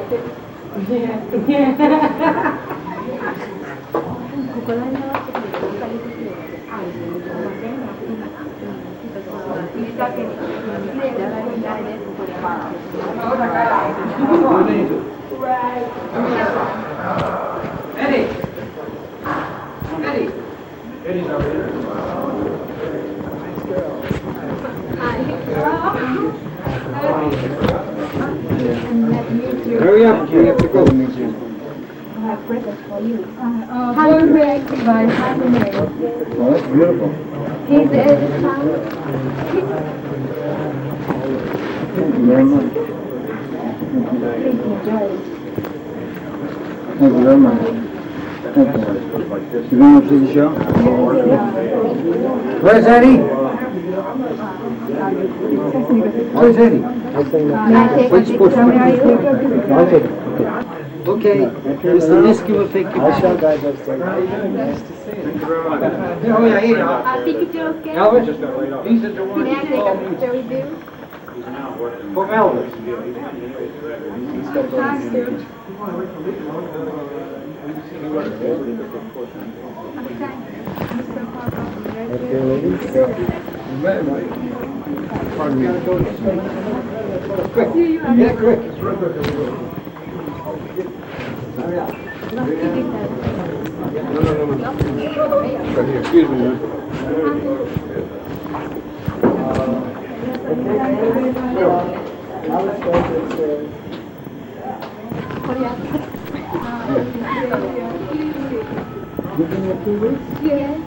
Hurry up, we have to go. Handmade by handmade. Oh, that's beautiful. He's the eldest son. Thank you very much. Please enjoy it. Thank you very much. Thank you. You going to see the show? Where's Eddie? Where's Eddie? May I take a Which picture bush? with I'll take it. Okay, Mr. Niski will take your I shall picture. guys upstairs. Nice to see you. Oh, yeah, here you are. picture, okay? Elvis? These are the ones May I you take call a me. picture with you? For Elvis. Okay, ladies. Pardon me. Quick, yeah, quick. Hurry up. Excuse me. Alice goes upstairs. You been here 2 weeks? Yes.